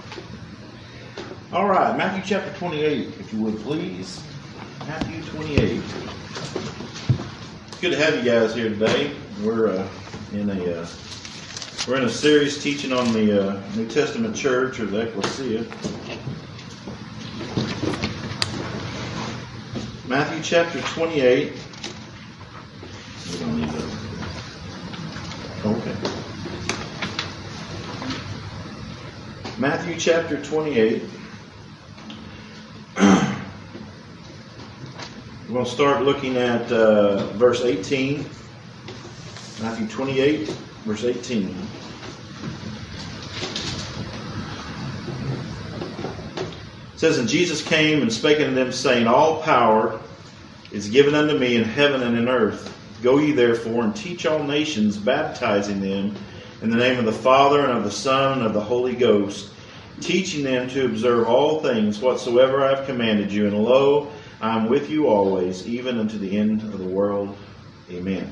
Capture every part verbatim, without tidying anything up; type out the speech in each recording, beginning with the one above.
All right, Matthew chapter twenty-eight, if you would please. Matthew twenty-eight. It's good to have you guys here today. We're uh, in a uh, we're in a series teaching on the uh, New Testament church, or the ecclesia. Matthew chapter twenty-eight. We don't need that. Okay. Matthew chapter twenty-eight. We're going to start looking at uh, verse eighteen. Matthew twenty-eight, verse eighteen. It says, "And Jesus came and spake unto them, saying, All power is given unto me in heaven and in earth. Go ye therefore and teach all nations, baptizing them in the name of the Father and of the Son and of the Holy Ghost, teaching them to observe all things whatsoever I have commanded you. And lo, I am with you always, even unto the end of the world. Amen."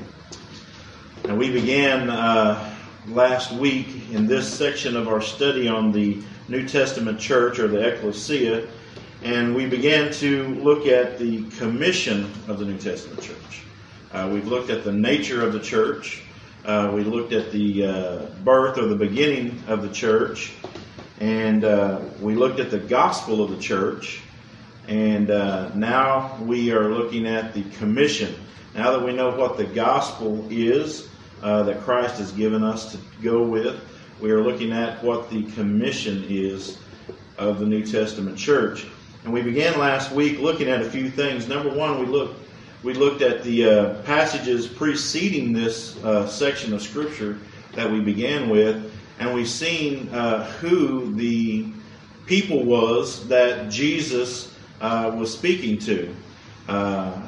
And we began uh, last week in this section of our study on the New Testament church, or the ecclesia, and we began to look at the commission of the New Testament church. Uh, we've looked at the nature of the church. Uh, we looked at the uh, birth or the beginning of the church. And uh, we looked at the gospel of the church. And uh, now we are looking at the commission. Now that we know what the gospel is uh, that Christ has given us to go with, we are looking at what the commission is of the New Testament church. And we began last week looking at a few things. Number one, we looked we looked at the uh, passages preceding this uh, section of Scripture that we began with, and we've seen uh, who the people was that Jesus uh, was speaking to. Uh,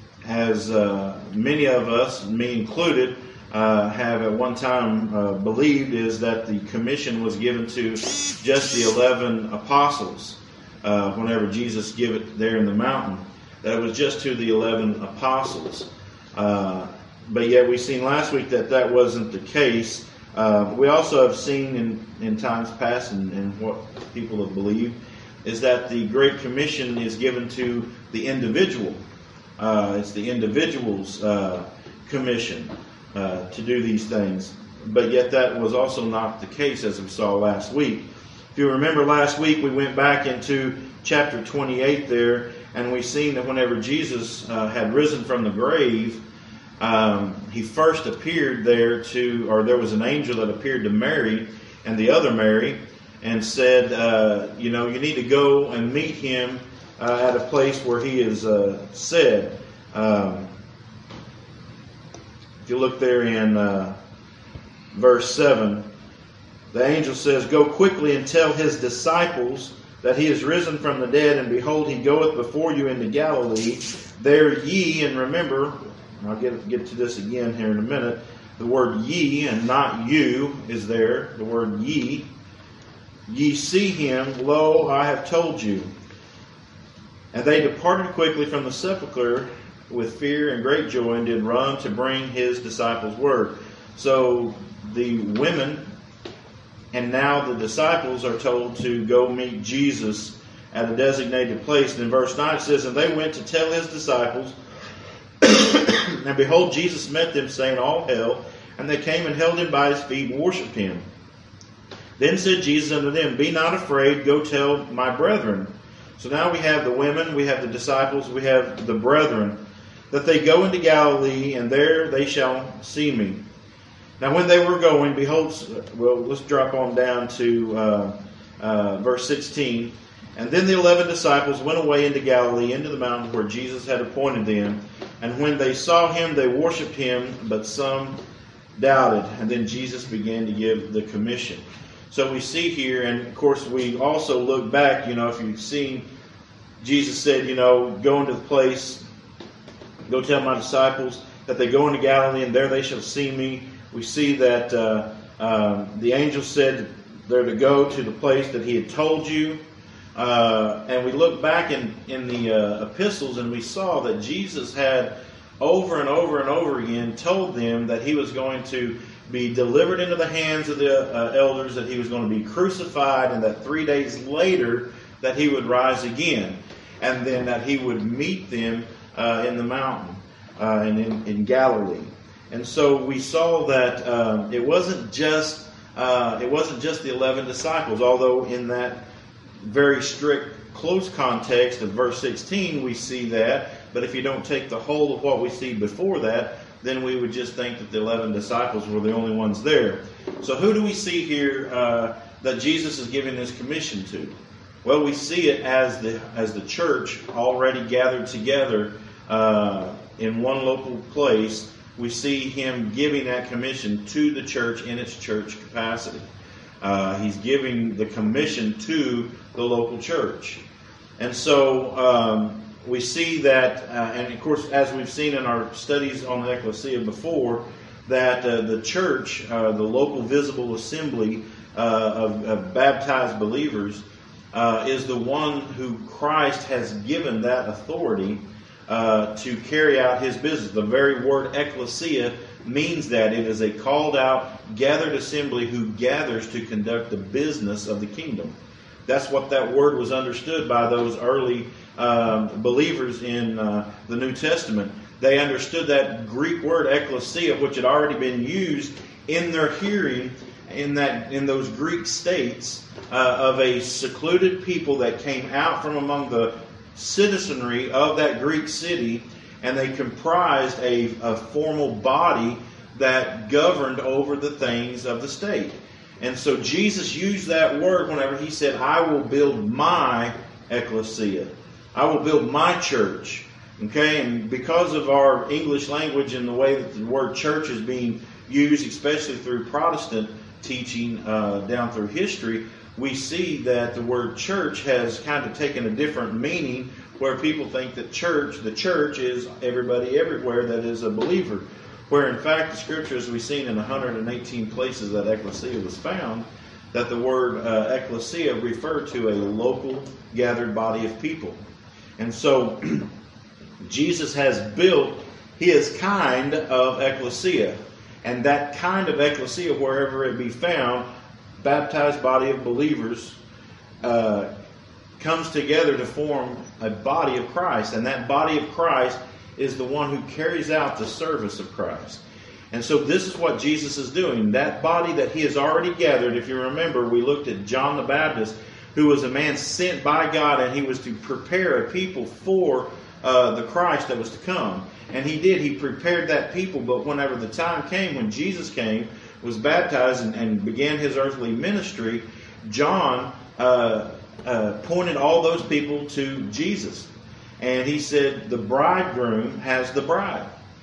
as uh, many of us, me included, uh, have at one time uh, believed, is that the commission was given to just the eleven apostles. Uh, whenever Jesus gave it there in the mountain, that it was just to the eleven apostles. Uh, but yet we've seen last week that that wasn't the case. Uh, we also have seen in, in times past, and, and what people have believed, is that the Great Commission is given to the individual. Uh, it's the individual's uh, commission uh, to do these things. But yet that was also not the case, as we saw last week. If you remember last week, we went back into chapter twenty-eight there, and we seen that whenever Jesus uh, had risen from the grave, Um, he first appeared there to, or there was an angel that appeared to Mary and the other Mary, and said, uh, you know, you need to go and meet him uh, at a place where he is uh, said. Um, if you look there in uh, verse seven, the angel says, "Go quickly and tell his disciples that he is risen from the dead, and behold, he goeth before you into Galilee. There ye," and remember, I'll get get to this again here in a minute. The word "ye" and not "you" is there. The word "ye." "Ye see him, lo, I have told you." And they departed quickly from the sepulchre with fear and great joy, and did run to bring his disciples word. So the women and now the disciples are told to go meet Jesus at a designated place. And in verse nine it says, "And they went to tell his disciples, and behold, Jesus met them, saying, All hail. And they came and held him by his feet and worshipped him. Then said Jesus unto them, Be not afraid, go tell my brethren." So now we have the women, we have the disciples, we have the brethren, that they go into Galilee, and there they shall see me. Now when they were going, behold, well, let's drop on down to uh, uh, verse sixteen. "And then the eleven disciples went away into Galilee, into the mountain where Jesus had appointed them. And when they saw him, they worshipped him, but some doubted." And then Jesus began to give the commission. So we see here, and of course we also look back, you know, if you've seen, Jesus said, you know, go into the place, go tell my disciples that they go into Galilee, and there they shall see me. We see that uh, uh, the angel said they're to go to the place that he had told you. Uh, and we look back in, in the uh, epistles, and we saw that Jesus had over and over and over again told them that he was going to be delivered into the hands of the uh, elders, that he was going to be crucified, and that three days later that he would rise again, and then that he would meet them uh, in the mountain uh, and in, in Galilee. And so we saw that um, it wasn't just uh, it wasn't just the eleven disciples, although in that very strict, close context of verse sixteen we see that. But if you don't take the whole of what we see before that, then we would just think that the eleven disciples were the only ones there. So who do we see here uh, that Jesus is giving this commission to? Well, we see it as the as the church already gathered together uh, in one local place. We see him giving that commission to the church in its church capacity. Uh, he's giving the commission to the local church. And so um, we see that, uh, and of course, as we've seen in our studies on the ecclesia before, that uh, the church, uh, the local visible assembly uh, of, of baptized believers, uh, is the one who Christ has given that authority uh, to carry out his business. The very word ecclesia means that it is a called out, gathered assembly who gathers to conduct the business of the kingdom. That's what that word was understood by those early um, believers in uh, the New Testament. They understood that Greek word ecclesia, which had already been used in their hearing in that in those Greek states uh, of a secluded people that came out from among the citizenry of that Greek city, and they comprised a, a formal body that governed over the things of the state. And so Jesus used that word whenever he said, I will build my ecclesia. I will build my church. Okay, and because of our English language and the way that the word church is being used, especially through Protestant teaching uh, down through history, we see that the word church has kind of taken a different meaning, where people think that church, the church is everybody everywhere that is a believer. Where in fact the scriptures we've seen in one hundred eighteen places that ecclesia was found, that the word uh, ecclesia referred to a local gathered body of people. And so Jesus has built his kind of ecclesia. And that kind of ecclesia, wherever it be found, baptized body of believers, uh, comes together to form a body of Christ. And that body of Christ is the one who carries out the service of Christ. And so this is what Jesus is doing. That body that he has already gathered, if you remember, we looked at John the Baptist, who was a man sent by God, and he was to prepare a people for uh, the Christ that was to come. And he did. He prepared that people. But whenever the time came when Jesus came, was baptized, and, and began his earthly ministry, John uh, uh, pointed all those people to Jesus. And he said, the bridegroom has the bride.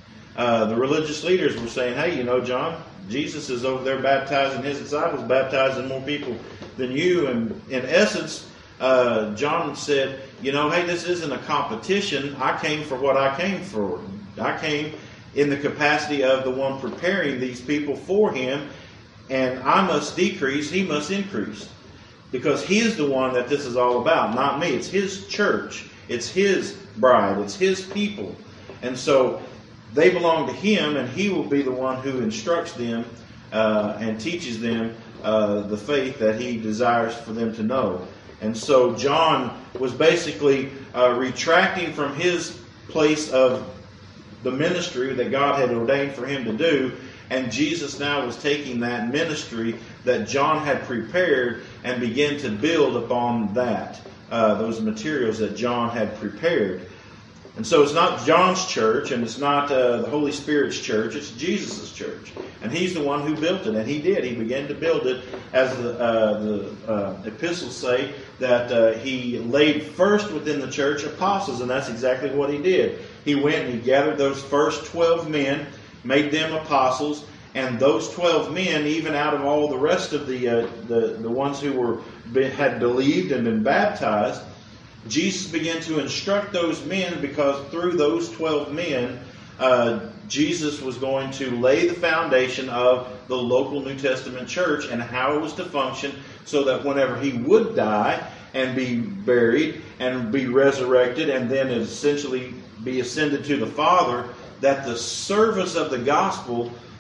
Uh, the religious leaders were saying, hey, you know, John, Jesus is over there baptizing his disciples, baptizing more people than you. And in essence, uh, John said, you know, hey, this isn't a competition. I came for what I came for. I came in the capacity of the one preparing these people for him. And I must decrease, he must increase. Because he is the one that this is all about, not me. It's his church. It's his bride. It's his people. And so they belong to him, and he will be the one who instructs them uh, and teaches them uh, the faith that he desires for them to know. And so John was basically uh, retracting from his place of the ministry that God had ordained for him to do, and Jesus now was taking that ministry that John had prepared and began to build upon that. Uh, those materials that John had prepared. And so it's not John's church, and it's not uh, the Holy Spirit's church, it's Jesus' church. And he's the one who built it, and he did. He began to build it, as the, uh, the uh, epistles say, that uh, he laid first within the church apostles, and that's exactly what he did. He went and he gathered those first twelve men, made them apostles, and those twelve men, even out of all the rest of the uh, the, the ones who were had believed and been baptized, Jesus began to instruct those men, because through those twelve men, uh, Jesus was going to lay the foundation of the local New Testament church and how it was to function, so that whenever he would die and be buried and be resurrected and then essentially be ascended to the Father, that the service of the gospel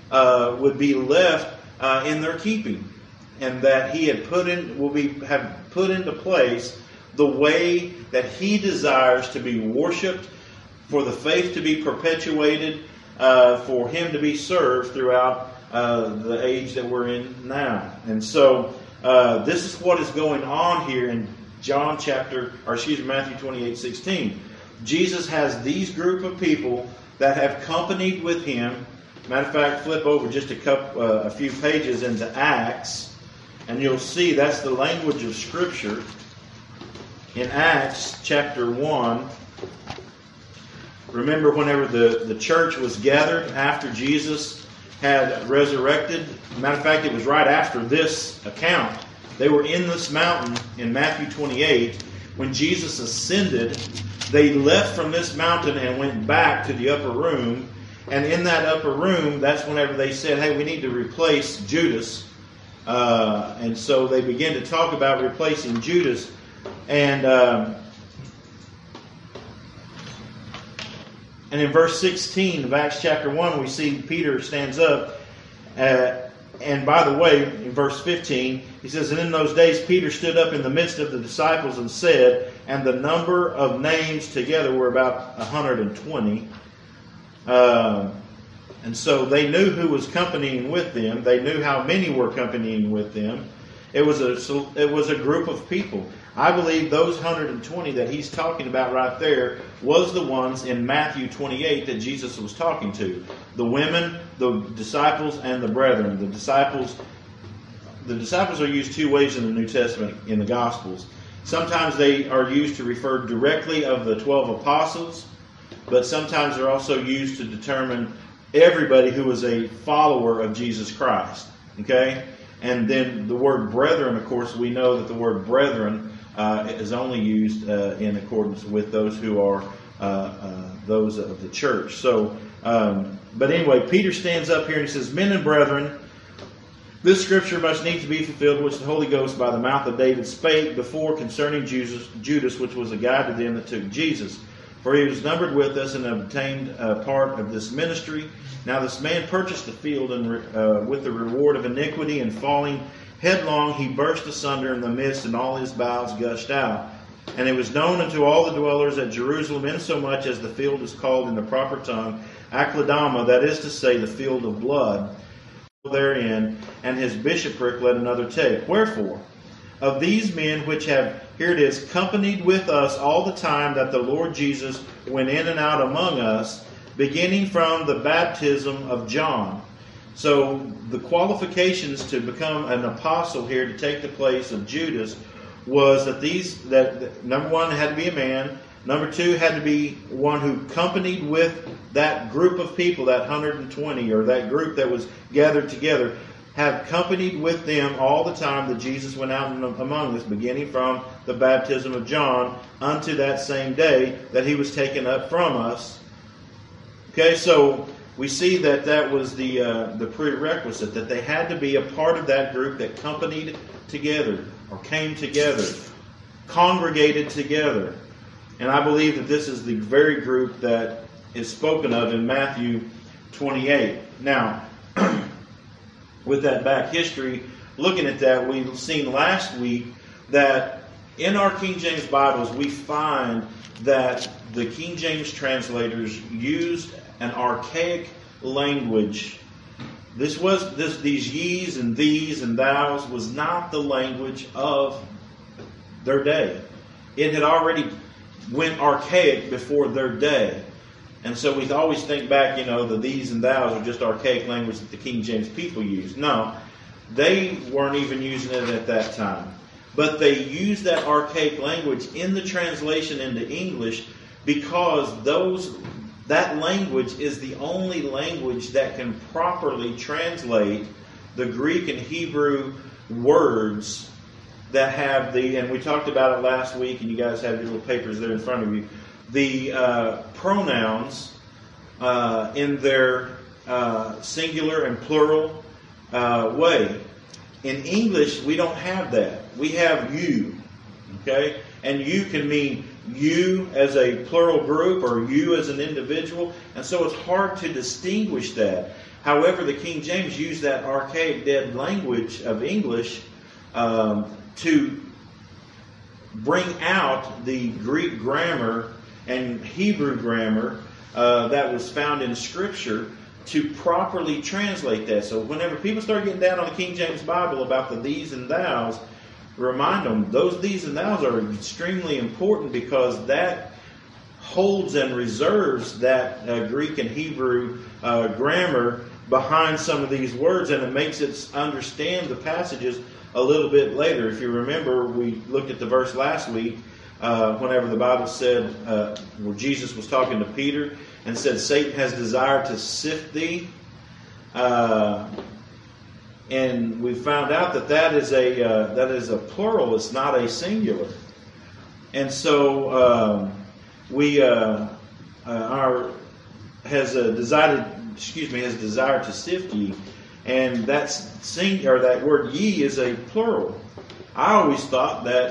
uh, would be left uh, in their keeping, and that He had put in will be have put into place the way that He desires to be worshipped, for the faith to be perpetuated, uh, for Him to be served throughout uh, the age that we're in now. And so uh, this is what is going on here in John chapter, or excuse me, Matthew twenty-eight sixteen. Jesus has these group of people that have companied with Him. Matter of fact, flip over just a couple, uh, a few pages into Acts, and you'll see that's the language of Scripture. In Acts chapter one, remember whenever the, the church was gathered after Jesus had resurrected. Matter of fact, it was right after this account. They were in this mountain in Matthew twenty-eight. When Jesus ascended, they left from this mountain and went back to the upper room. And in that upper room, that's whenever they said, hey, we need to replace Judas. Uh, and so they began to talk about replacing Judas. And um, and in verse sixteen of Acts chapter one, we see Peter stands up. Uh, and by the way, in verse fifteen, he says, and in those days Peter stood up in the midst of the disciples and said, and the number of names together were about one hundred twenty. Uh, and so they knew who was companying with them. They knew how many were companying with them. It was a it was a group of people. I believe those one hundred twenty that he's talking about right there was the ones in Matthew twenty-eight that Jesus was talking to. The women, the disciples, and the brethren. The disciples, the disciples are used two ways in the New Testament in the Gospels. Sometimes they are used to refer directly of the twelve apostles, but sometimes they're also used to determine everybody who was a follower of Jesus Christ. Okay? And then the word brethren, of course, we know that the word brethren uh, is only used uh, in accordance with those who are uh, uh, those of the church. So, um, but anyway, Peter stands up here and he says, men and brethren, this scripture must need to be fulfilled, which the Holy Ghost by the mouth of David spake before concerning Judas, Judas, which was a guide to them that took Jesus. For he was numbered with us and obtained a part of this ministry. Now this man purchased the field and uh, with the reward of iniquity, and falling headlong he burst asunder in the midst, and all his bowels gushed out. And it was known unto all the dwellers at Jerusalem, insomuch as the field is called in the proper tongue Akeldama, that is to say, the field of blood, therein, and his bishopric let another take. Wherefore, of these men which have, here it is, companied with us all the time that the Lord Jesus went in and out among us, beginning from the baptism of John. So the qualifications to become an apostle here, to take the place of Judas, was that these, that number one, had to be a man. Number two, had to be one who companied with that group of people, that one hundred twenty, or that group that was gathered together, have companied with them all the time that Jesus went out among us, beginning from the baptism of John unto that same day that he was taken up from us. Okay, so we see that that was the uh, the prerequisite, that they had to be a part of that group that companied together, or came together, congregated together. And I believe that this is the very group that is spoken of in Matthew twenty-eight. Now, with that back history, looking at that, we've seen last week that in our King James Bibles, we find that the King James translators used an archaic language. This was this these ye's and these and thous was not the language of their day. It had already went archaic before their day. And so we always think back, you know, the these and thous are just archaic language that the King James people used. No, they weren't even using it at that time. But they used that archaic language in the translation into English because those that language is the only language that can properly translate the Greek and Hebrew words that have the, and we talked about it last week, and you guys have your little papers there in front of you, the uh, pronouns uh, in their uh, singular and plural uh, way. In English, we don't have that. We have you, okay? And you can mean you as a plural group or you as an individual, and so it's hard to distinguish that. However, the King James used that archaic dead language of English um, to bring out the Greek grammar and Hebrew grammar uh, that was found in Scripture to properly translate that. So whenever people start getting down on the King James Bible about the these and thous, remind them those these and thous are extremely important, because that holds and reserves that uh, Greek and Hebrew uh, grammar behind some of these words, and it makes it understand the passages a little bit later. If you remember, we looked at the verse last week uh, whenever the Bible said, uh, where Jesus was talking to Peter and said, Satan has desired to sift thee. Uh, and we found out that that is a uh, that is a plural. It's not a singular. And so um, we uh, uh, our has uh, decided, excuse me, has desired to sift ye, and that's sing or that word ye is a plural. I always thought that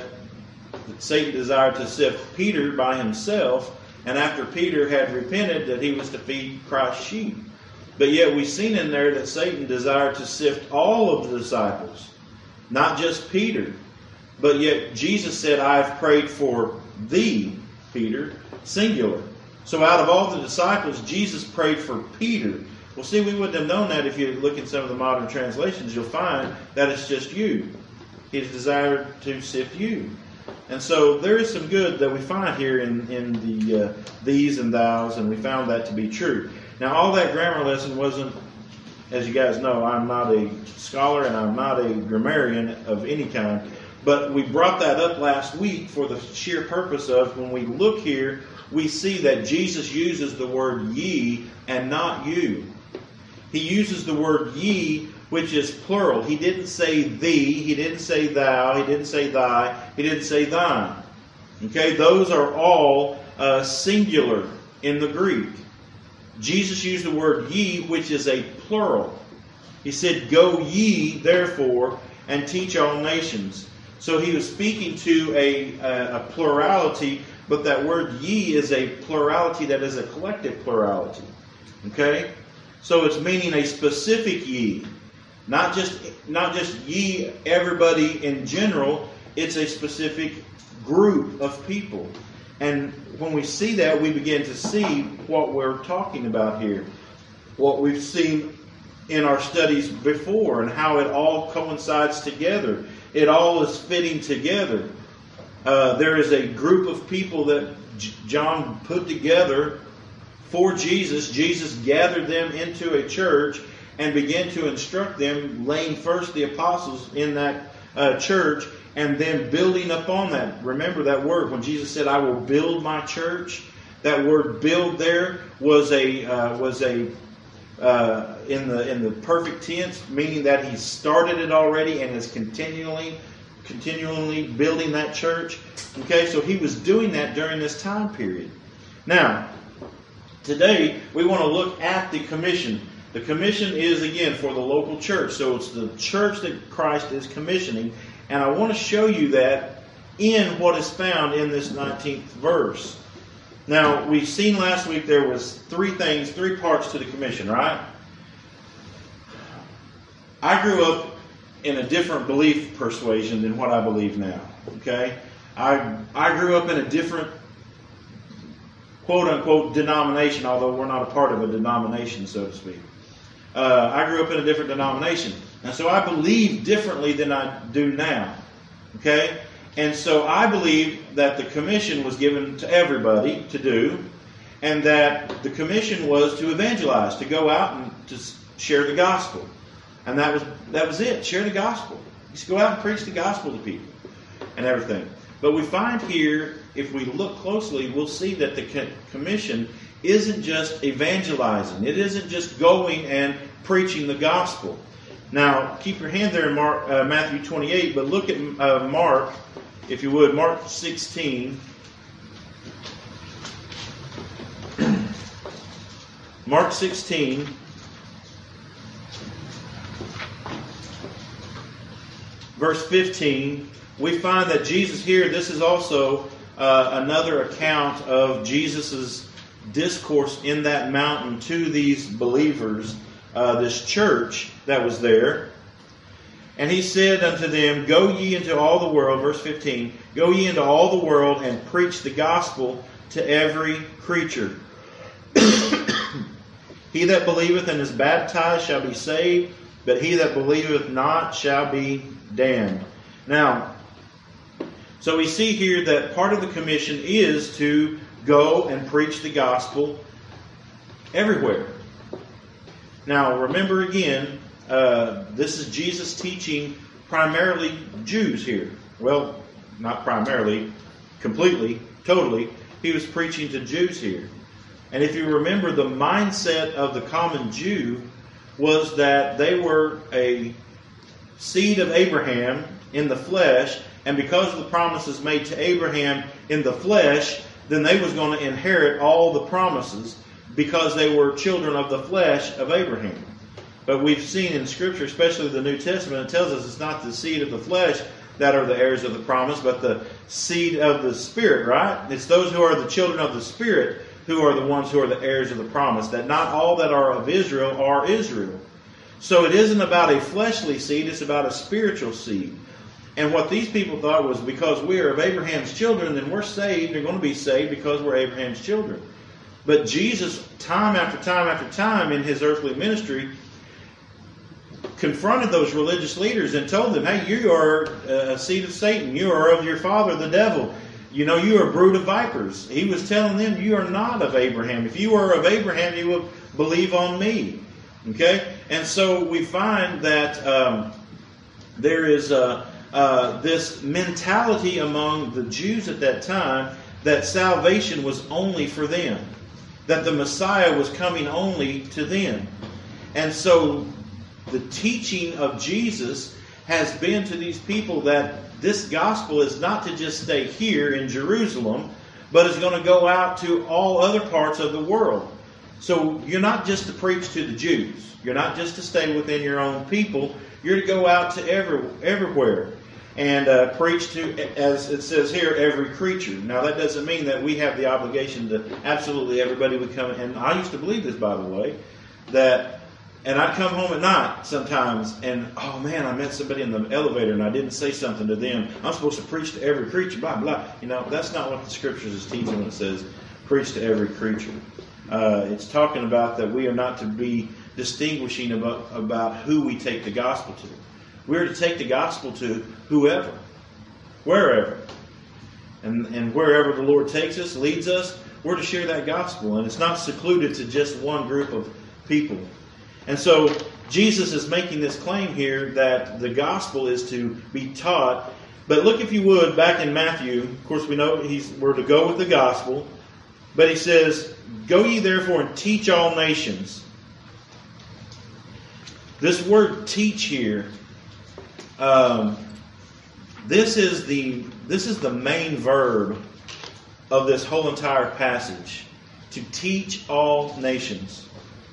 Satan desired to sift Peter by himself, and after Peter had repented, that he was to feed Christ's sheep. But yet we've seen in there that Satan desired to sift all of the disciples, not just Peter. But yet Jesus said, I have prayed for thee, Peter, singular. So out of all the disciples, Jesus prayed for Peter. Well, see, we wouldn't have known that if you look at some of the modern translations. You'll find that it's just you. He's desired to sift you. And so there is some good that we find here in, in the uh, these and thous, and we found that to be true. Now, all that grammar lesson wasn't, as you guys know, I'm not a scholar and I'm not a grammarian of any kind, but we brought that up last week for the sheer purpose of, when we look here, we see that Jesus uses the word ye and not you. He uses the word ye, which is plural. He didn't say thee, he didn't say thou, he didn't say thy, he didn't say thine. Okay, those are all uh, singular in the Greek. Jesus used the word ye, which is a plural. He said, go ye, therefore, and teach all nations. So he was speaking to a, a, a plurality, but that word ye is a plurality that is a collective plurality. Okay? So it's meaning a specific ye. Not just, not just ye, everybody in general. It's a specific group of people. And when we see that, we begin to see what we're talking about here. What we've seen in our studies before, and how it all coincides together. It all is fitting together. Uh, there is a group of people that J- John put together for Jesus. Jesus gathered them into a church and began to instruct them, laying first the apostles in that uh, church, and then building upon that. Remember that word when Jesus said, I will build my church. That word build there was a uh, was a uh, in the in the perfect tense, meaning that he started it already and is continually continually building that church. Okay, so he was doing that during this time period. Now, today we want to look at the commission. The commission is, again, for the local church. So it's the church that Christ is commissioning. And I want to show you that in what is found in this nineteenth verse. Now, we've seen last week there was three things, three parts to the commission, right? I grew up in a different belief persuasion than what I believe now. Okay? I I grew up in a different quote-unquote denomination, although we're not a part of a denomination, so to speak. Uh, I grew up in a different denomination. And so I believe differently than I do now. Okay? And so I believe that the commission was given to everybody to do, and that the commission was to evangelize, to go out and to share the gospel. And that was that was it. Share the gospel. Just go out and preach the gospel to people and everything. But we find here, if we look closely, we'll see that the commission isn't just evangelizing. It isn't just going and preaching the gospel. Now, keep your hand there in Mark, uh, Matthew twenty-eight, but look at uh, Mark, if you would, Mark sixteen. Mark sixteen. Verse fifteen. We find that Jesus here, this is also uh, another account of Jesus' discourse in that mountain to these believers uh, this church that was there. And he said unto them, Go ye into all the world, verse fifteen, Go ye into all the world and preach the gospel to every creature. He that believeth and is baptized shall be saved, but he that believeth not shall be damned. Now, so we see here that part of the commission is to go and preach the gospel everywhere. Now, remember again, uh, this is Jesus teaching primarily Jews here. Well, not primarily, completely, totally. He was preaching to Jews here. And if you remember, the mindset of the common Jew was that they were a seed of Abraham in the flesh, and because of the promises made to Abraham in the flesh, then they was going to inherit all the promises because they were children of the flesh of Abraham. But we've seen in Scripture, especially the New Testament, it tells us it's not the seed of the flesh that are the heirs of the promise, but the seed of the Spirit, right? It's those who are the children of the Spirit who are the ones who are the heirs of the promise. That not all that are of Israel are Israel. So it isn't about a fleshly seed, it's about a spiritual seed. And what these people thought was, because we are of Abraham's children, then we're saved. They're going to be saved because we're Abraham's children. But Jesus, time after time after time in his earthly ministry, confronted those religious leaders and told them, hey, you are a seed of Satan. You are of your father, the devil. You know, you are a brood of vipers. He was telling them, you are not of Abraham. If you were of Abraham, you would believe on me. Okay? And so we find that um, there is uh, uh, this mentality among the Jews at that time that salvation was only for them. That the Messiah was coming only to them. And so the teaching of Jesus has been to these people that this gospel is not to just stay here in Jerusalem, but is going to go out to all other parts of the world. So you're not just to preach to the Jews. You're not just to stay within your own people. You're to go out to every, everywhere and uh, preach to, as it says here, every creature. Now that doesn't mean that we have the obligation to absolutely everybody would come. And I used to believe this, by the way, that, and I'd come home at night sometimes and, oh man, I met somebody in the elevator and I didn't say something to them. I'm supposed to preach to every creature, blah, blah. You know, that's not what the Scriptures is teaching when it says preach to every creature. Uh, it's talking about that we are not to be distinguishing about, about who we take the gospel to. We're to take the gospel to whoever, wherever. And, and wherever the Lord takes us, leads us, we're to share that gospel. And it's not secluded to just one group of people. And so Jesus is making this claim here that the gospel is to be taught. But look, if you would, back in Matthew, of course we know he's, we're to go with the gospel. But he says, Go ye therefore and teach all nations. This word teach here, um, this is the this is the main verb of this whole entire passage. To teach all nations.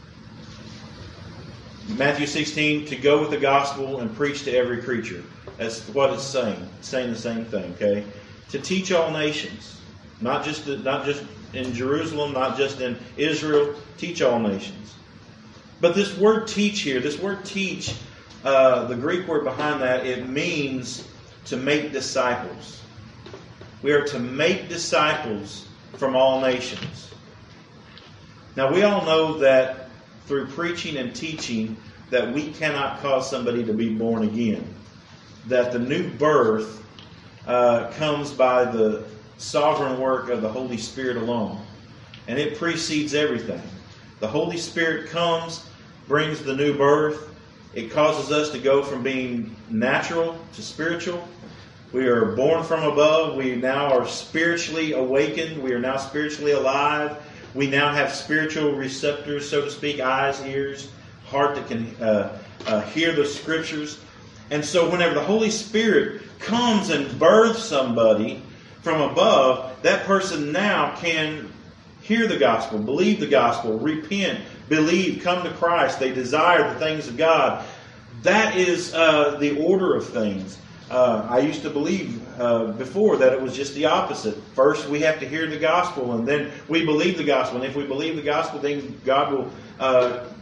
Matthew sixteen, to go with the gospel and preach to every creature. That's what it's saying. It's saying the same thing, okay? To teach all nations. Not just not just in Jerusalem, not just in Israel. Teach all nations. But this word teach here, this word teach, uh, the Greek word behind that, it means to make disciples. We are to make disciples from all nations. Now we all know that through preaching and teaching that we cannot cause somebody to be born again. That the new birth uh, comes by the sovereign work of the Holy Spirit alone. And it precedes everything. The Holy Spirit comes, brings the new birth. It causes us to go from being natural to spiritual. We are born from above. We now are spiritually awakened. We are now spiritually alive. We now have spiritual receptors, so to speak, eyes, ears, heart that can uh, uh, hear the Scriptures. And so whenever the Holy Spirit comes and births somebody from above, that person now can hear the gospel, believe the gospel, repent, believe, come to Christ. They desire the things of God. That is uh, the order of things. Uh, I used to believe uh, before that it was just the opposite. First, we have to hear the gospel, and then we believe the gospel. And if we believe the gospel, then God will uh,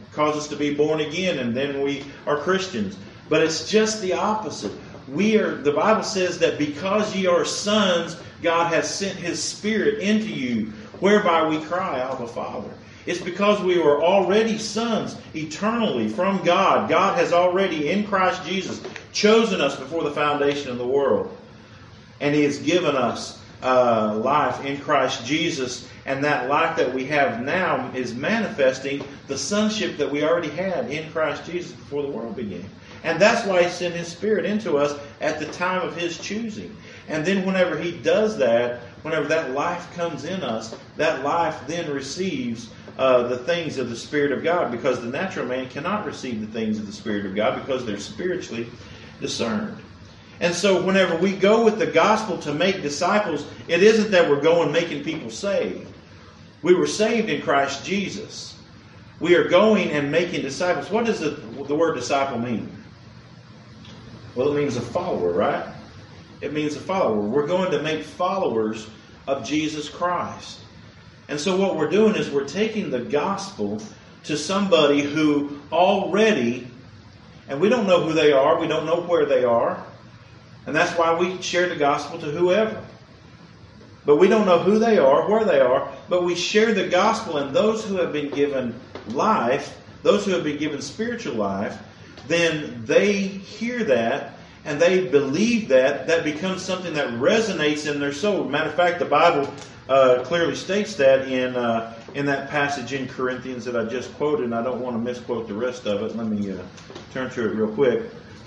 cause us to be born again, and then we are Christians. But it's just the opposite. We are. The Bible says that because ye are sons, God has sent His Spirit into you, whereby we cry, Abba, Father. It's because we were already sons eternally from God. God has already, in Christ Jesus, chosen us before the foundation of the world. And He has given us uh, life in Christ Jesus. And that life that we have now is manifesting the sonship that we already had in Christ Jesus before the world began. And that's why He sent His Spirit into us at the time of His choosing. And then whenever He does that, whenever that life comes in us, that life then receives uh, the things of the Spirit of God, because the natural man cannot receive the things of the Spirit of God because they're spiritually discerned. And so whenever we go with the gospel to make disciples, it isn't that we're going making people saved. We were saved in Christ Jesus. We are going and making disciples. What does the, the word disciple mean? Well, it means a follower, right? It means a follower. We're going to make followers of Jesus Christ. And so what we're doing is we're taking the gospel to somebody who already, and we don't know who they are, we don't know where they are, and that's why we share the gospel to whoever. But we don't know who they are, where they are, but we share the gospel, and those who have been given life, those who have been given spiritual life, then they hear that and they believe that. That becomes something that resonates in their soul. Matter of fact, the Bible uh, clearly states that in uh, in that passage in Corinthians that I just quoted, and I don't want to misquote the rest of it. Let me uh, turn to it real quick.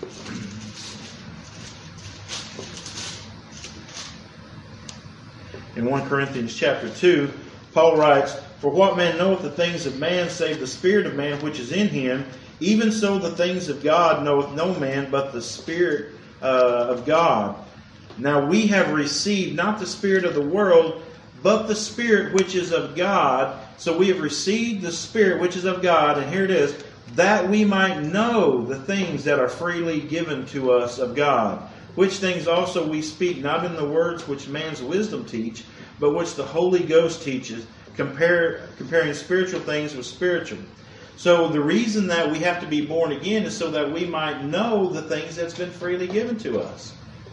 In First Corinthians chapter two, Paul writes, "For what man knoweth the things of man, save the spirit of man which is in him? Even so the things of God knoweth no man, but the Spirit uh, of God. Now we have received not the spirit of the world, but the Spirit which is of God." So we have received the Spirit which is of God, and here it is, "that we might know the things that are freely given to us of God. Which things also we speak, not in the words which man's wisdom teach, but which the Holy Ghost teaches, compare, comparing spiritual things with spiritual." So the reason that we have to be born again is so that we might know the things that's been freely given to us.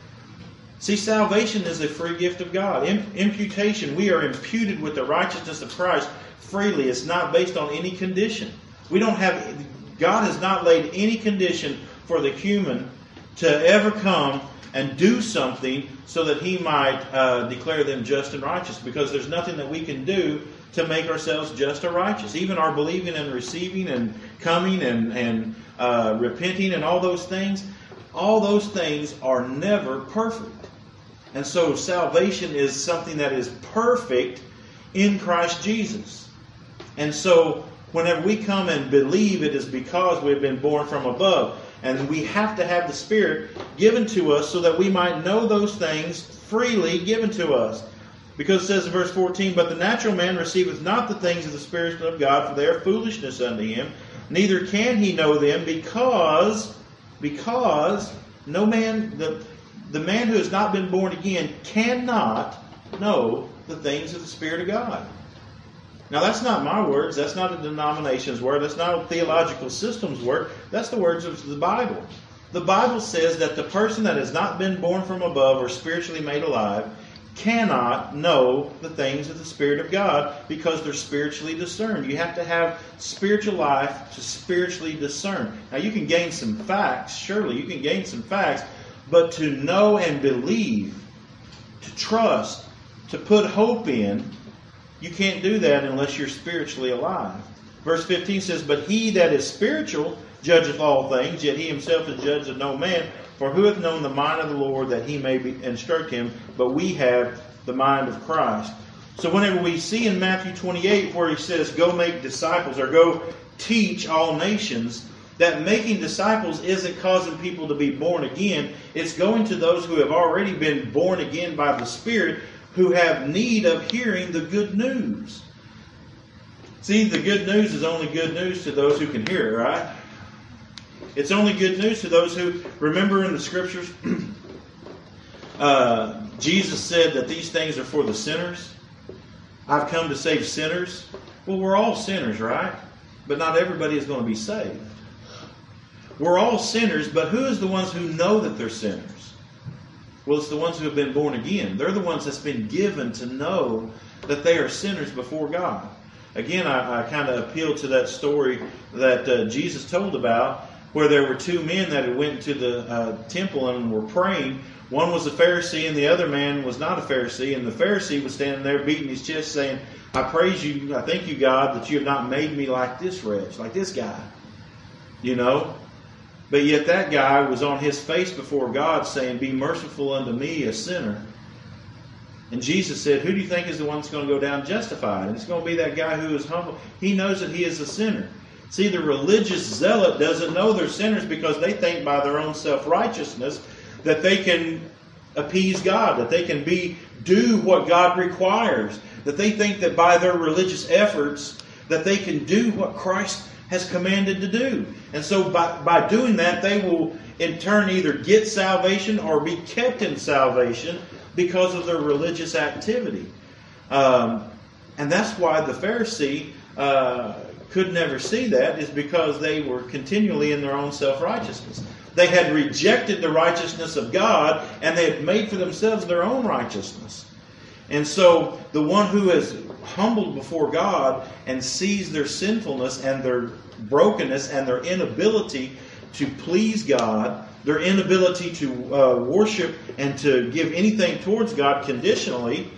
See, salvation is a free gift of God. Imputation, we are imputed with the righteousness of Christ freely. It's not based on any condition. We don't have, God has not laid any condition for the human to ever come and do something so that He might uh, declare them just and righteous, because there's nothing that we can do to make ourselves just or righteous. Even our believing and receiving and coming and, and uh, repenting and all those things, all those things are never perfect. And so salvation is something that is perfect in Christ Jesus. And so whenever we come and believe, it is because we've been born from above. And we have to have the Spirit given to us so that we might know those things freely given to us. Because it says in verse fourteen, "But the natural man receiveth not the things of the Spirit of God, for they are foolishness unto him. Neither can he know them, because, because no man, the, the man who has not been born again cannot know the things of the Spirit of God." Now that's not my words, that's not a denomination's word, that's not a theological system's word, that's the words of the Bible. The Bible says that the person that has not been born from above or spiritually made alive cannot know the things of the Spirit of God, because they're spiritually discerned. You have to have spiritual life to spiritually discern. Now you can gain some facts, surely you can gain some facts, but to know and believe, to trust, to put hope in, you can't do that unless you're spiritually alive. Verse fifteen says, "But he that is spiritual judgeth all things, yet he himself is judged of no man. For who hath known the mind of the Lord, that he may be, instruct him? But we have the mind of Christ." So whenever we see in Matthew twenty-eight where He says, "Go make disciples," or "Go teach all nations," that making disciples isn't causing people to be born again. It's going to those who have already been born again by the Spirit, who have need of hearing the good news. See, the good news is only good news to those who can hear it, right? It's only good news to those who, remember in the Scriptures, uh, Jesus said that these things are for the sinners. I've come to save sinners. Well, we're all sinners, right? but not everybody is going to be saved. We're all sinners, but who is the ones who know that they're sinners? Well, it's the ones who have been born again. They're the ones that's been given to know that they are sinners before God. Again, I, I kind of appeal to that story that uh, Jesus told about, where there were two men that had went to the uh, temple and were praying. One was a Pharisee and the other man was not a Pharisee. And the Pharisee was standing there beating his chest saying, I praise you, I thank you, God, that you have not made me like this wretch, like this guy. You know? But yet that guy was on his face before God saying, be merciful unto me, a sinner. And Jesus said, who do you think is the one that's going to go down justified? And it's going to be that guy who is humble. He knows that he is a sinner. See, the religious zealot doesn't know they're sinners because they think by their own self-righteousness that they can appease God, that they can be do what God requires, that they think that by their religious efforts that they can do what Christ has commanded to do. And so by, by doing that, they will in turn either get salvation or be kept in salvation because of their religious activity. Um, and that's why the Pharisee uh, could never see that, is because they were continually in their own self-righteousness. They had rejected the righteousness of God, and they had made for themselves their own righteousness. And so the one who is humbled before God and sees their sinfulness and their brokenness and their inability to please God, their inability to uh, worship and to give anything towards God conditionally,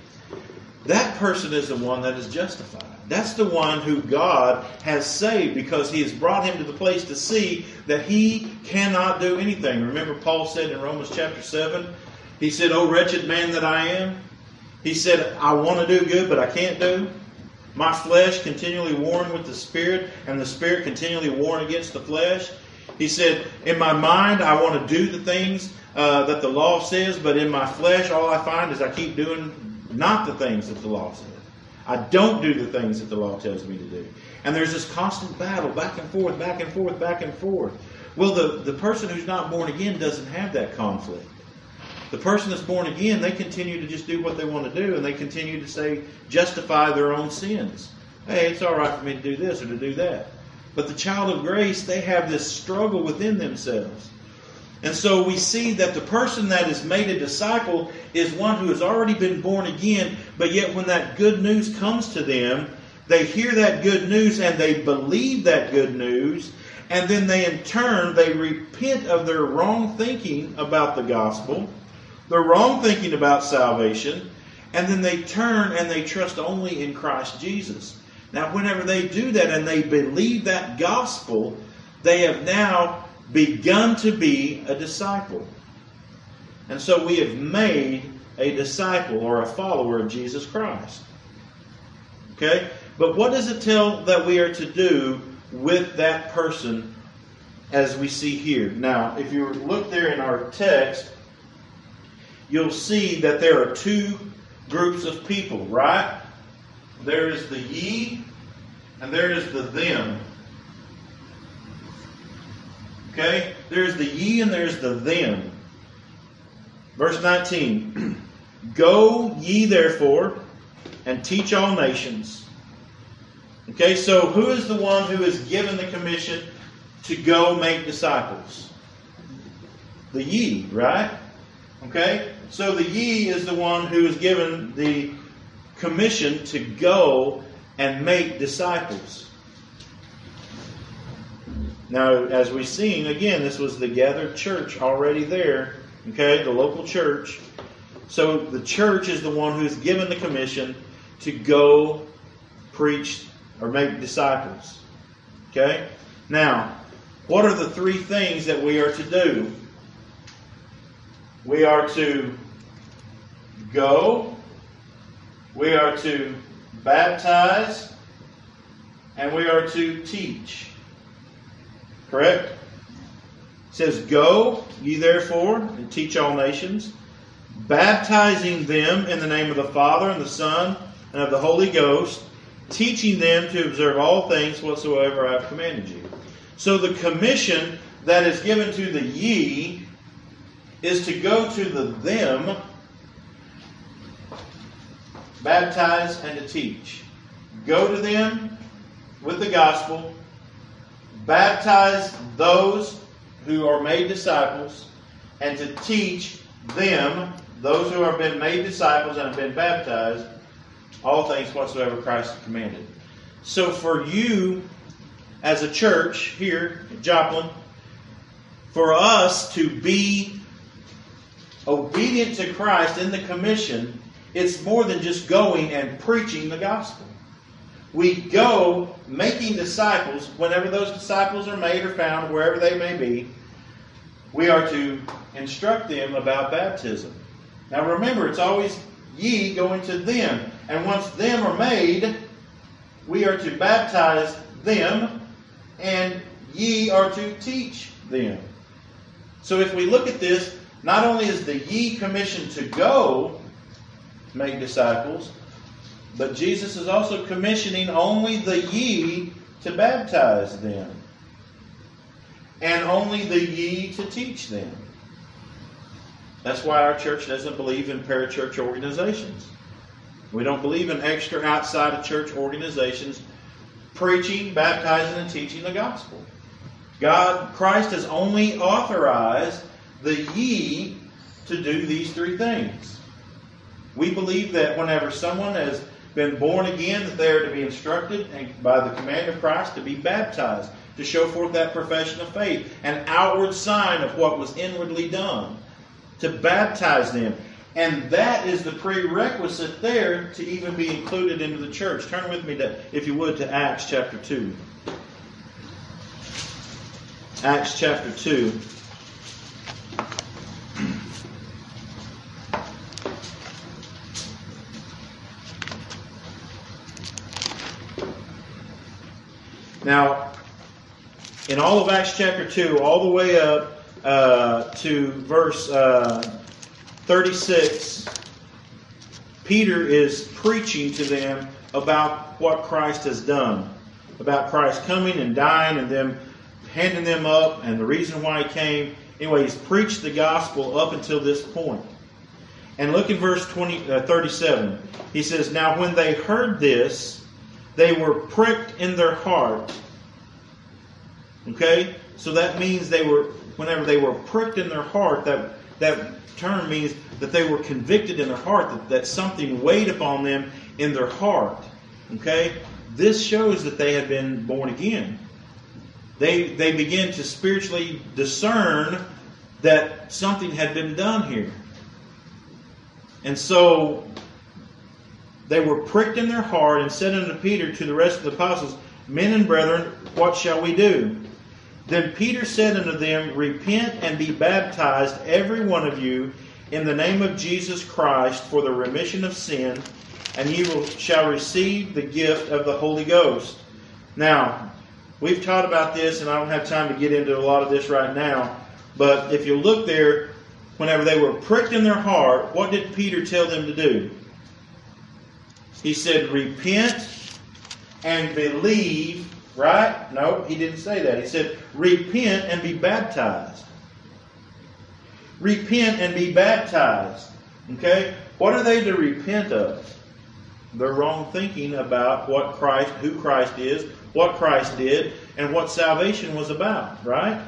that person is the one that is justified. That's the one who God has saved because He has brought him to the place to see that he cannot do anything. Remember Paul said in Romans chapter seven, he said, "O wretched man that I am." He said, I want to do good, but I can't do. My flesh continually warring with the Spirit, and the Spirit continually warring against the flesh. He said, in my mind, I want to do the things uh, that the law says, but in my flesh, all I find is I keep doing not the things that the law says. I don't do the things that the law tells me to do. And there's this constant battle, back and forth, back and forth, back and forth. Well, the, the person who's not born again doesn't have that conflict. The person that's born again, they continue to just do what they want to do, and they continue to say, justify their own sins. Hey, it's all right for me to do this or to do that. But the child of grace, they have this struggle within themselves. And so we see that the person that is made a disciple is one who has already been born again, but yet when that good news comes to them, they hear that good news and they believe that good news, and then they in turn, they repent of their wrong thinking about the gospel, their wrong thinking about salvation, and then they turn and they trust only in Christ Jesus. Now, whenever they do that and they believe that gospel, they have now begun to be a disciple. And so we have made a disciple or a follower of Jesus Christ. Okay? But what does it tell that we are to do with that person as we see here? Now, if you look there in our text, you'll see that there are two groups of people, right? There is the ye and there is the them. Okay? There's the ye and there's the them. Verse nineteen. Go ye therefore and teach all nations. Okay, so who is the one who is given the commission to go make disciples? The ye, right? Okay? So the ye is the one who is given the commission to go and make disciples. Now, as we've seen, again, this was the gathered church already there. Okay? The local church. So the church is the one who is given the commission to go preach or make disciples. Okay? Now, what are the three things that we are to do? We are to go, we are to baptize, and we are to teach. Correct? It says, go ye therefore and teach all nations, baptizing them in the name of the Father and the Son and of the Holy Ghost, teaching them to observe all things whatsoever I have commanded you. So the commission that is given to the ye is to go to the them, baptize and to teach. Go to them with the gospel, baptize those who are made disciples, and to teach them, those who have been made disciples and have been baptized, all things whatsoever Christ has commanded. So for you, as a church here at Joplin, for us to be obedient to Christ in the commission, it's more than just going and preaching the gospel. We go making disciples. Whenever those disciples are made or found, wherever they may be, we are to instruct them about baptism. Now remember, it's always ye going to them. And once them are made, we are to baptize them, and ye are to teach them. So if we look at this, not only is the ye commission to go make disciples, but Jesus is also commissioning only the ye to baptize them, and only the ye to teach them. That's why our church doesn't believe in parachurch organizations. We don't believe in extra outside of church organizations preaching, baptizing, and teaching the gospel. God, Christ has only authorized the ye to do these three things. We believe that whenever someone has been born again, that they are to be instructed and by the command of Christ to be baptized, to show forth that profession of faith, an outward sign of what was inwardly done, to baptize them. And that is the prerequisite there to even be included into the church. Turn with me, to, if you would, to Acts chapter two. Acts chapter two. Now, in all of Acts chapter two, all the way up uh, to verse uh, thirty-six, Peter is preaching to them about what Christ has done, about Christ coming and dying and them handing them up and the reason why he came. Anyway, he's preached the gospel up until this point. And look in verse twenty, uh, thirty-seven. He says, "Now when they heard this, they were pricked in their heart." Okay? So that means they were, whenever they were pricked in their heart, that, that term means that they were convicted in their heart, that, that something weighed upon them in their heart. Okay? This shows that they had been born again. They, they begin to spiritually discern that something had been done here. And so they were pricked in their heart and said unto Peter, to the rest of the apostles, "Men and brethren, what shall we do?" Then Peter said unto them, "Repent and be baptized, every one of you, in the name of Jesus Christ, for the remission of sin, and ye will, shall receive the gift of the Holy Ghost." Now, we've taught about this, and I don't have time to get into a lot of this right now, but if you look there, whenever they were pricked in their heart, what did Peter tell them to do? He said, "Repent and believe," right? No, he didn't say that. He said, "Repent and be baptized." Repent and be baptized. Okay? What are they to repent of? Their wrong thinking about what Christ, who Christ is, what Christ did, and what salvation was about, right?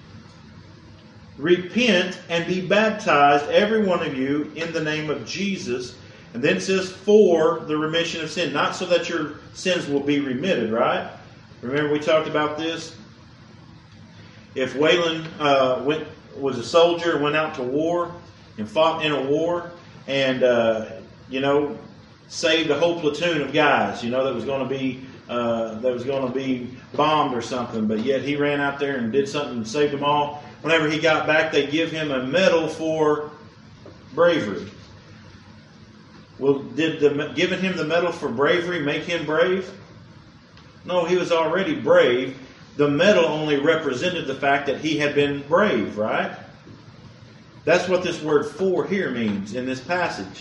Repent and be baptized, every one of you, in the name of Jesus. And then it says, for the remission of sin. Not so that your sins will be remitted, right? Remember we talked about this? If Waylon uh, went, was a soldier and went out to war and fought in a war and, uh, you know, saved a whole platoon of guys, you know, that was going to be uh, that was going to be bombed or something, but yet he ran out there and did something and saved them all. Whenever he got back, they give him a medal for bravery. Well, did the, giving him the medal for bravery make him brave? No, he was already brave. The medal only represented the fact that he had been brave, right? That's what this word "for" here means in this passage.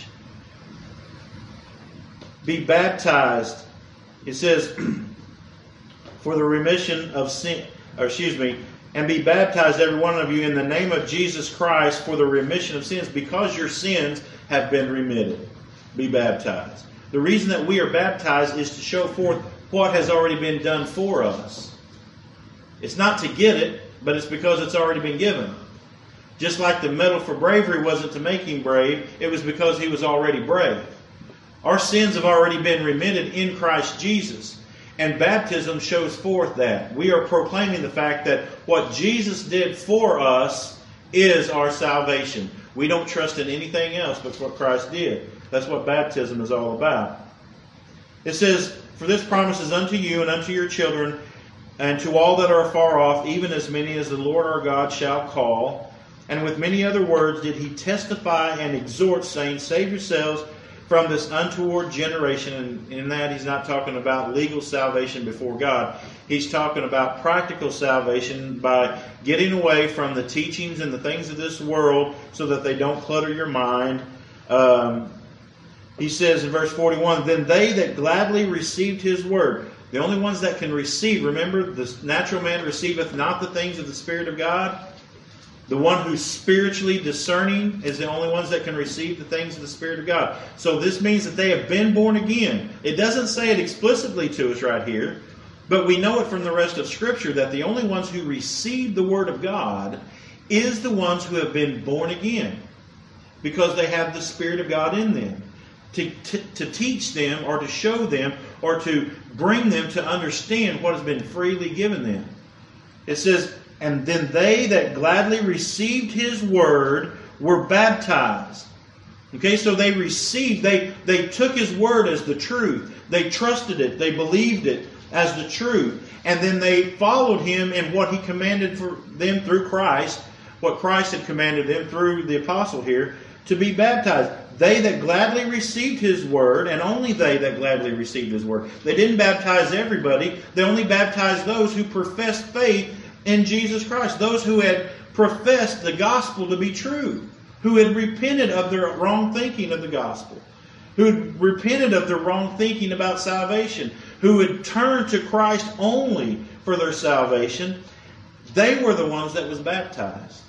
Be baptized. It says, for the remission of sin, or excuse me, and be baptized, every one of you, in the name of Jesus Christ for the remission of sins, because your sins have been remitted. Be baptized. The reason that we are baptized is to show forth what has already been done for us. It's not to get it, but it's because it's already been given. Just like the medal for bravery wasn't to make him brave, it was because he was already brave. Our sins have already been remitted in Christ Jesus. And baptism shows forth that. We are proclaiming the fact that what Jesus did for us is our salvation. We don't trust in anything else but what Christ did. That's what baptism is all about. It says, "For this promise is unto you and unto your children, and to all that are far off, even as many as the Lord our God shall call." And with many other words did he testify and exhort, saying, "Save yourselves from this untoward generation." And in that he's not talking about legal salvation before God. He's talking about practical salvation by getting away from the teachings and the things of this world so that they don't clutter your mind. Um, he says in verse forty-one, "Then they that gladly received his word." The only ones that can receive, remember, the natural man receiveth not the things of the Spirit of God. The one who's spiritually discerning is the only ones that can receive the things of the Spirit of God. So this means that they have been born again. It doesn't say it explicitly to us right here, but we know it from the rest of Scripture that the only ones who receive the Word of God is the ones who have been born again, because they have the Spirit of God in them to, to, to teach them or to show them or to bring them to understand what has been freely given them. It says, "And then they that gladly received his word were baptized." Okay, so they received, they, they took his word as the truth. They trusted it. They believed it as the truth. And then they followed him in what he commanded for them through Christ, what Christ had commanded them through the apostle here, to be baptized. They that gladly received his word, and only they that gladly received his word. They didn't baptize everybody. They only baptized those who professed faith in Jesus Christ. Those who had professed the gospel to be true. Who had repented of their wrong thinking of the gospel. Who had repented of their wrong thinking about salvation. Who had turned to Christ only for their salvation. They were the ones that was baptized.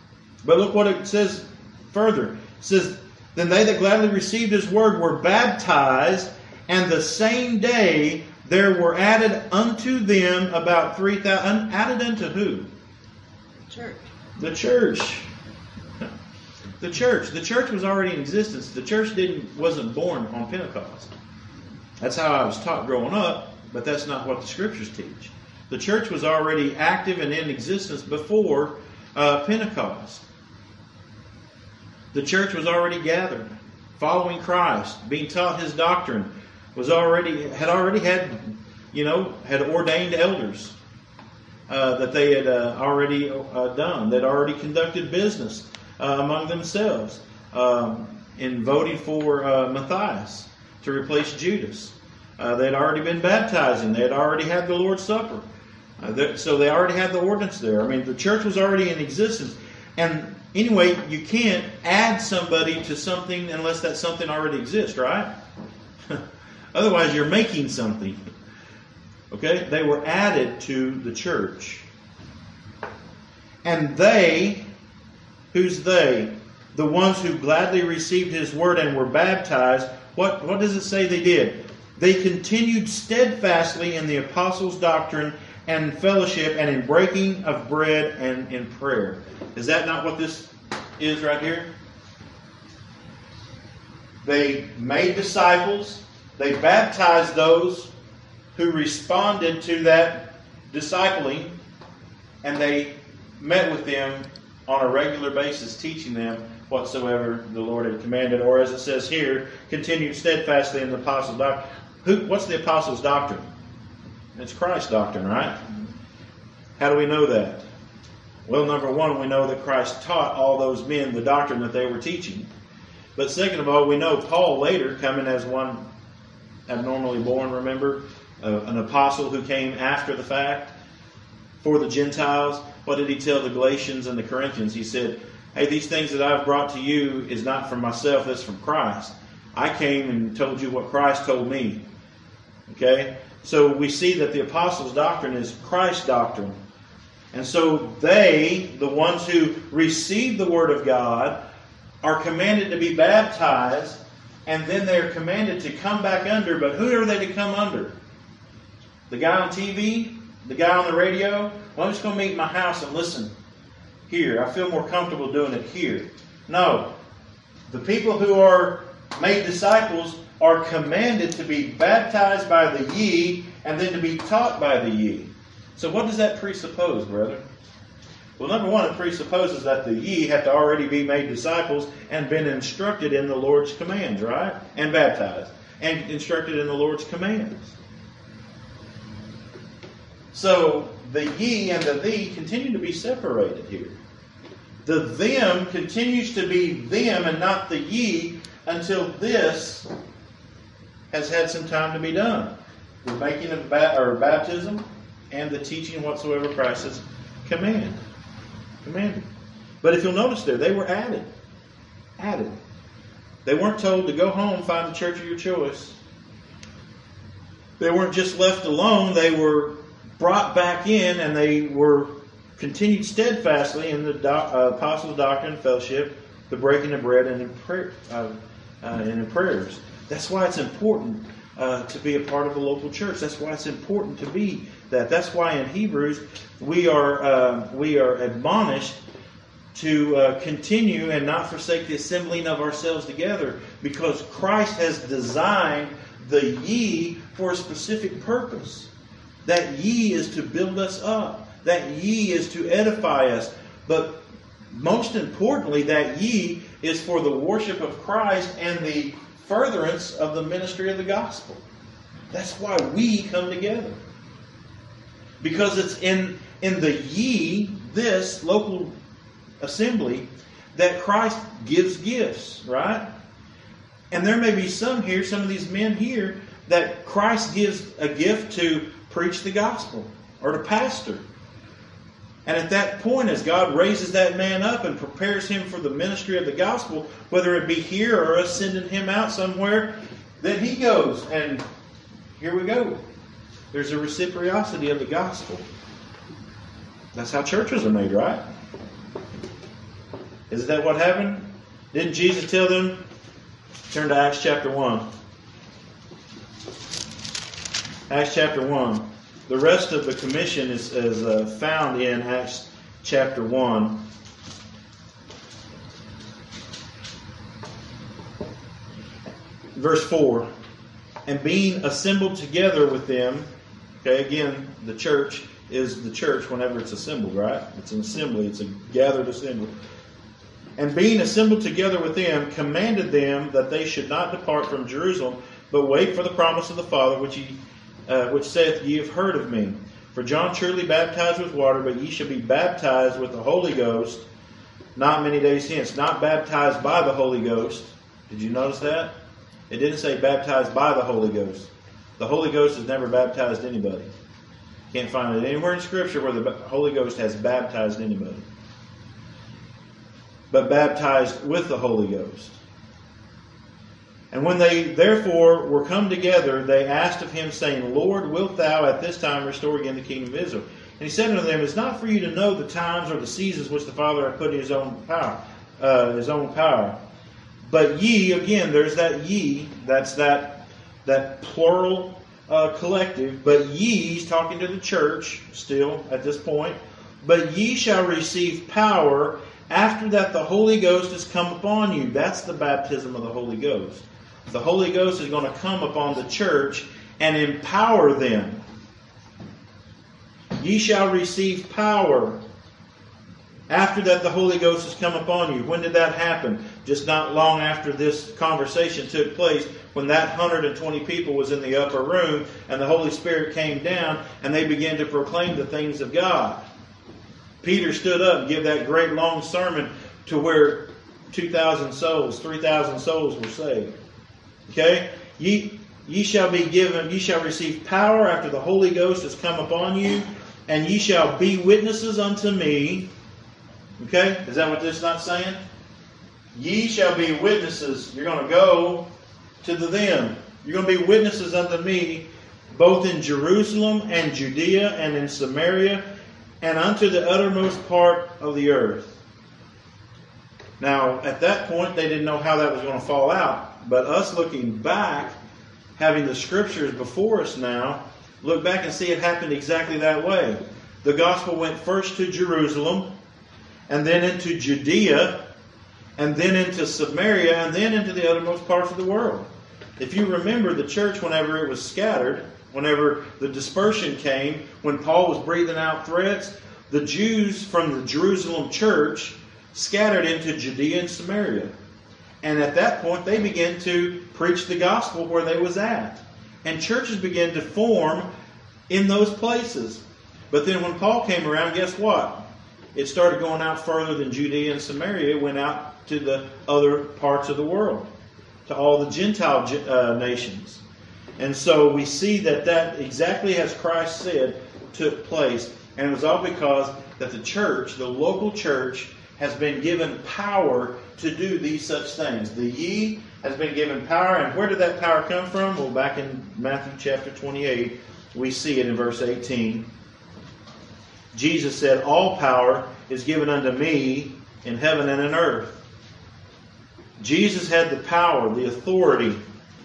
But look what it says further. It says, "Then they that gladly received his word were baptized, and the same day there were added unto them about three thousand." Added unto who? Church. The church. The church. The church was already in existence. The church didn't wasn't born on Pentecost. That's how I was taught growing up, but that's not what the Scriptures teach. The church was already active and in existence before uh, Pentecost. The church was already gathered, following Christ, being taught his doctrine. Was already had already had, you know, had ordained elders uh, that they had uh, already uh, done. They'd already conducted business uh, among themselves um, in voting for uh, Matthias to replace Judas. Uh, they'd already been baptizing. They had already had the Lord's Supper. Uh, they, so they already had the ordinance there. I mean, the church was already in existence. And anyway, you can't add somebody to something unless that something already exists, right? Otherwise, you're making something. Okay? They were added to the church. And they, who's they? The ones who gladly received his word and were baptized. What, what does it say they did? They continued steadfastly in the apostles' doctrine and fellowship and in breaking of bread and in prayer. Is that not what this is right here? They made disciples. They baptized those who responded to that discipling, and they met with them on a regular basis, teaching them whatsoever the Lord had commanded, or as it says here, continued steadfastly in the apostles' doctrine. Who, what's the apostles' doctrine? It's Christ's doctrine, right? How do we know that? Well, number one, we know that Christ taught all those men the doctrine that they were teaching. But second of all, we know Paul later, coming as one abnormally born, remember? Uh, an apostle who came after the fact for the Gentiles. What did he tell the Galatians and the Corinthians? He said, hey, these things that I've brought to you is not from myself, that's from Christ. I came and told you what Christ told me. Okay? So we see that the apostles' doctrine is Christ's doctrine. And so they, the ones who receive the Word of God, are commanded to be baptized, and then they're commanded to come back under. But who are they to come under? The guy on T V? the guy on the radio, well, I'm just going to meet in my house and listen here. I feel more comfortable doing it here. No. The people who are made disciples are commanded to be baptized by the ye and then to be taught by the ye. So what does that presuppose, brethren? Well, number one, it presupposes that the ye have to already be made disciples and been instructed in the Lord's commands, right? And baptized. And instructed in the Lord's commands. So the ye and the thee continue to be separated here. The them continues to be them and not the ye until this has had some time to be done. The making of ba- or baptism and the teaching whatsoever Christ has commanded. commanded. But if you'll notice there, they were added. Added. They weren't told to go home, find the church of your choice. They weren't just left alone. They were brought back in, and they were continued steadfastly in the do- uh, apostles' doctrine and fellowship, the breaking of bread, and in, prayer, uh, uh, and in prayers. That's why it's important uh, to be a part of the local church. That's why it's important to be that. That's why in Hebrews we are uh, we are admonished to uh, continue and not forsake the assembling of ourselves together, because Christ has designed the ye for a specific purpose. That ye is to build us up. That ye is to edify us. But most importantly, that ye is for the worship of Christ and the furtherance of the ministry of the gospel. That's why we come together. Because it's in, in the ye, this local assembly, that Christ gives gifts, right? And there may be some here, some of these men here, that Christ gives a gift to preach the gospel or to pastor. And at that point, as God raises that man up and prepares him for the ministry of the gospel, whether it be here or us sending him out somewhere, then he goes, and here we go. There's a reciprocity of the gospel. That's how churches are made, right? Isn't that what happened? Didn't Jesus tell them? Turn to Acts chapter one. Acts chapter one. The rest of the commission is, is uh, found in Acts chapter one. Verse four. And being assembled together with them. Okay, again, the church is the church whenever it's assembled, right? It's an assembly. It's a gathered assembly. And being assembled together with them, commanded them that they should not depart from Jerusalem, but wait for the promise of the Father, which he, uh, which saith, Ye have heard of me. For John truly baptized with water, but ye shall be baptized with the Holy Ghost not many days hence. Not baptized by the Holy Ghost. Did you notice that? It didn't say baptized by the Holy Ghost. The Holy Ghost has never baptized anybody. Can't find it anywhere in Scripture where the Holy Ghost has baptized anybody. But baptized with the Holy Ghost. And when they therefore were come together, they asked of him, saying, Lord, wilt thou at this time restore again the kingdom of Israel? And he said unto them, It's not for you to know the times or the seasons which the Father hath put in his own power, uh, his own power. But ye, again, there's that ye, that's that that plural uh, collective. But ye, he's talking to the church still at this point. But ye shall receive power after that the Holy Ghost has come upon you. That's the baptism of the Holy Ghost. The Holy Ghost is going to come upon the church and empower them. Ye shall receive power after that the Holy Ghost has come upon you. When did that happen? Just not long after this conversation took place, when that one hundred twenty people was in the upper room and the Holy Spirit came down and they began to proclaim the things of God. Peter stood up and gave that great long sermon to where two thousand souls, three thousand souls were saved. Okay? Ye, ye shall be given, ye shall receive power after the Holy Ghost has come upon you, and ye shall be witnesses unto me. Okay? Is that what this is not saying? Ye shall be witnesses. You're going to go to the them. You're going to be witnesses unto me, both in Jerusalem and Judea and in Samaria, and unto the uttermost part of the earth. Now, at that point, they didn't know how that was going to fall out. But us looking back, having the Scriptures before us now, look back and see it happened exactly that way. The gospel went first to Jerusalem, and then into Judea, and then into Samaria, and then into the uttermost parts of the world. If you remember, the church, whenever it was scattered, whenever the dispersion came, when Paul was breathing out threats, the Jews from the Jerusalem church scattered into Judea and Samaria. And at that point, they began to preach the gospel where they was at. And churches began to form in those places. But then when Paul came around, guess what? It started going out further than Judea and Samaria. It went out to the other parts of the world, to all the Gentile uh, nations. And so we see that that, exactly as Christ said, took place. And it was all because that the church, the local church, has been given power to do these such things. The ye has been given power. And where did that power come from? Well, back in Matthew chapter twenty-eight, we see it in verse eighteen. Jesus said, all power is given unto me in heaven and in earth. Jesus had the power, the authority.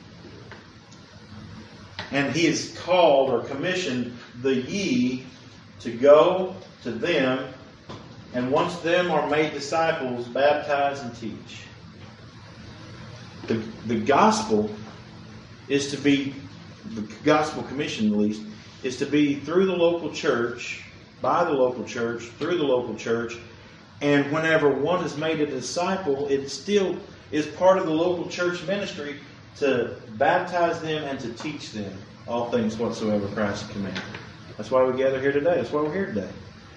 And He has called or commissioned the ye to go to them. And once them are made disciples, baptize and teach. The, the gospel is to be, the gospel commission at least, is to be through the local church, by the local church, through the local church. And whenever one is made a disciple, it still is part of the local church ministry to baptize them and to teach them all things whatsoever Christ commanded. That's why we gather here today. That's why we're here today.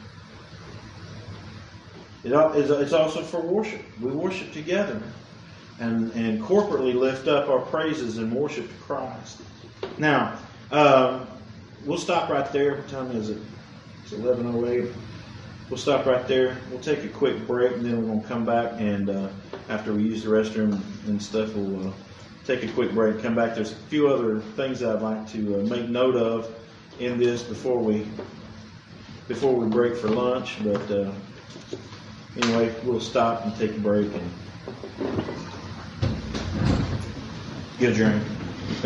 It, it's also for worship. We worship together and, and corporately lift up our praises and worship to Christ. Now, um, we'll stop right there. What time is it? It's eleven oh eight. We'll stop right there. We'll take a quick break, and then we're going to come back, and uh, after we use the restroom and stuff, we'll uh, take a quick break, come back. There's a few other things that I'd like to uh, make note of in this before we before we break for lunch. But uh, anyway, we'll stop and take a break and get a drink.